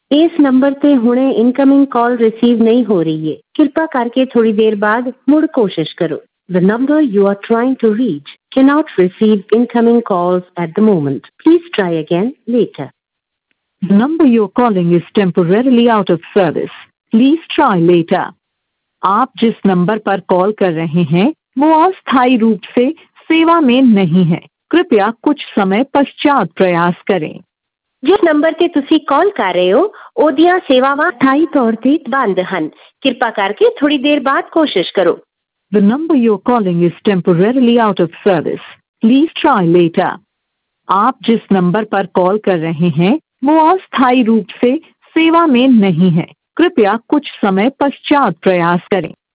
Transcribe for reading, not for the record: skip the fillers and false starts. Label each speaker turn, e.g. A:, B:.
A: ਇਸ ਨੰਬਰ ਤੇ ਹੁਣੇ ਇਨਕਮਿੰਗ ਕਾਲ ਰਿਸੀਵ ਨਹੀਂ ਹੋ ਰਹੀ ਹੈ। ਕਿਰਪਾ ਕਰਕੇ ਥੋੜੀ ਦੇਰ ਬਾਅਦ ਮੁੜ ਕੋਸ਼ਿਸ਼ ਕਰੋ। The number you are trying to reach cannot receive incoming calls at the moment. Please try again later.
B: The number you're calling is temporarily out of service. Please try later. आप जिस नंबर पर call कर रहे हैं वो अस्थायी रूप से सेवा में नहीं है। कृपया कुछ समय पश्चात प्रयास करें।
A: ਜਿਸ ਨੰਬਰ ਤੇ ਤੁਸੀਂ ਕਾਲ ਕਰ ਰਹੇ ਹੋ ਉਹਦੀਆਂ ਸੇਵਾਵਾਂ ਸਥਾਈ ਤੌਰ ਤੇ ਬੰਦ ਹਨ। ਕਿਰਪਾ ਕਰਕੇ ਥੋੜੀ ਦੇਰ ਬਾਅਦ ਕੋਸ਼ਿਸ਼ ਕਰੋ।
B: The number you're calling is temporarily out of service. Please try later. आप जिस नंबर पर कॉल कर रहे हैं वो अस्थायी रूप से सेवा में नहीं है। कृपया कुछ समय पश्चात प्रयास करें।